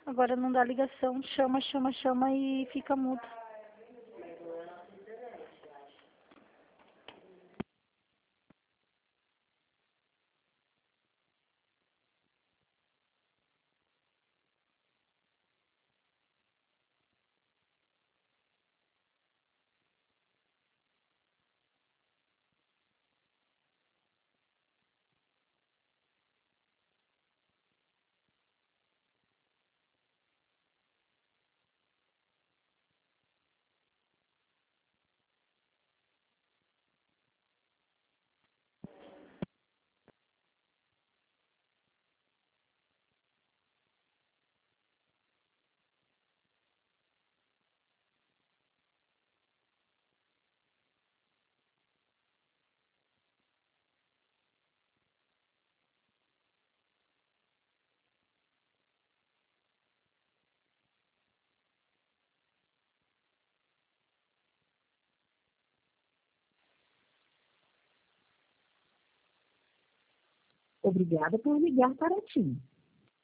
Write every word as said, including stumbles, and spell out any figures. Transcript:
Agora não dá ligação. Chama, chama, chama e fica mudo. Obrigada por ligar para a TIM.